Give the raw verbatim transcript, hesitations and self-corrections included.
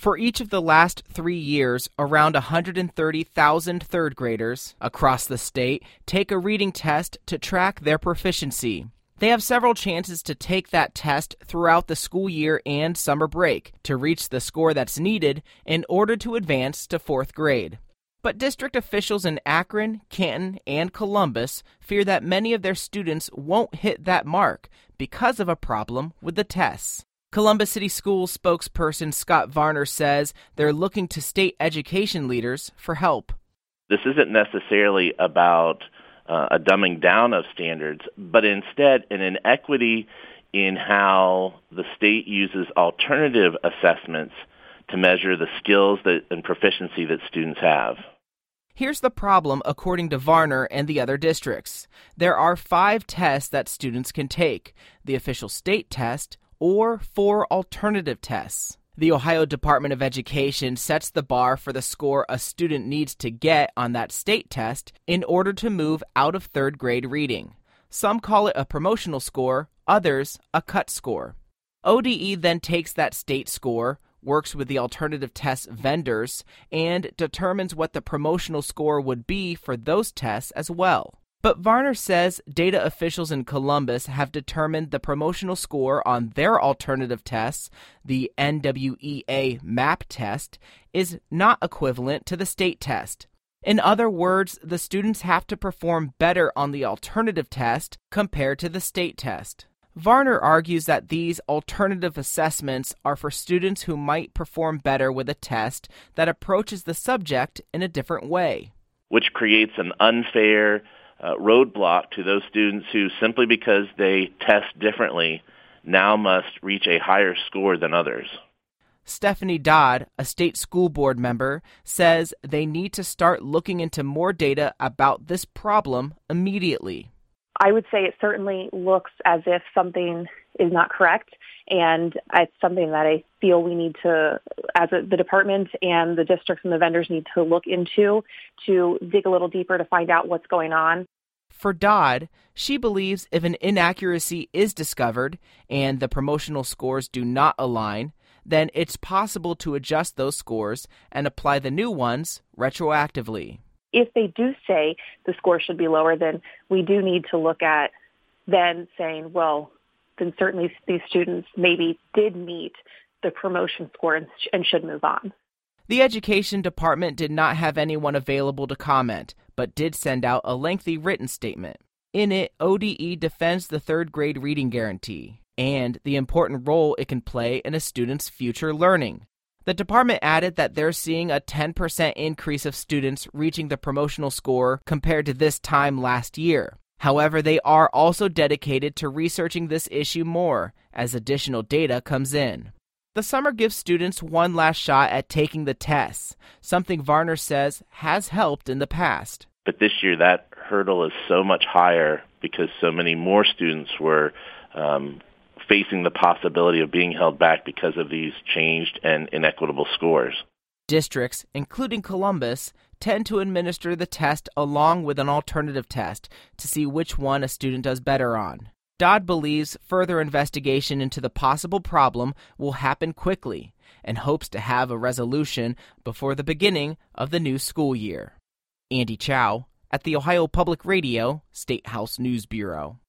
For each of the last three years, around one hundred thirty thousand third graders across the state take a reading test to track their proficiency. They have several chances to take that test throughout the school year and summer break to reach the score that's needed in order to advance to fourth grade. But district officials in Akron, Canton, and Columbus fear that many of their students won't hit that mark because of a problem with the tests. Columbus City Schools spokesperson Scott Varner says they're looking to state education leaders for help. This isn't necessarily about uh, a dumbing down of standards, but instead an inequity in how the state uses alternative assessments to measure the skills that, and proficiency that students have. Here's the problem, according to Varner and the other districts. There are five tests that students can take: the official state test or four alternative tests. The Ohio Department of Education sets the bar for the score a student needs to get on that state test in order to move out of third grade reading. Some call it a promotional score, others a cut score. O D E then takes that state score, works with the alternative test vendors, and determines what the promotional score would be for those tests as well. But Varner says data officials in Columbus have determined the promotional score on their alternative tests, the N W E A MAP test, is not equivalent to the state test. In other words, the students have to perform better on the alternative test compared to the state test. Varner argues that these alternative assessments are for students who might perform better with a test that approaches the subject in a different way, which creates an unfair uh, roadblock to those students who, simply because they test differently, now must reach a higher score than others. Stephanie Dodd, a state school board member, says they need to start looking into more data about this problem immediately. I would say it certainly looks as if something is not correct, and it's something that I feel we need to, as a, the department and the districts and the vendors need to look into to dig a little deeper to find out what's going on. For Dodd, she believes if an inaccuracy is discovered and the promotional scores do not align, then it's possible to adjust those scores and apply the new ones retroactively. If they do say the score should be lower, then we do need to look at then saying, well, then certainly these students maybe did meet the promotion score and, sh- and should move on. The Education Department did not have anyone available to comment, but did send out a lengthy written statement. In it, O D E defends the third grade reading guarantee and the important role it can play in a student's future learning. The department added that they're seeing a ten percent increase of students reaching the promotional score compared to this time last year. However, they are also dedicated to researching this issue more as additional data comes in. The summer gives students one last shot at taking the tests, something Varner says has helped in the past. But this year that hurdle is so much higher because so many more students were um, facing the possibility of being held back because of these changed and inequitable scores. Districts, including Columbus, tend to administer the test along with an alternative test to see which one a student does better on. Dodd believes further investigation into the possible problem will happen quickly and hopes to have a resolution before the beginning of the new school year. Andy Chow at the Ohio Public Radio State House News Bureau.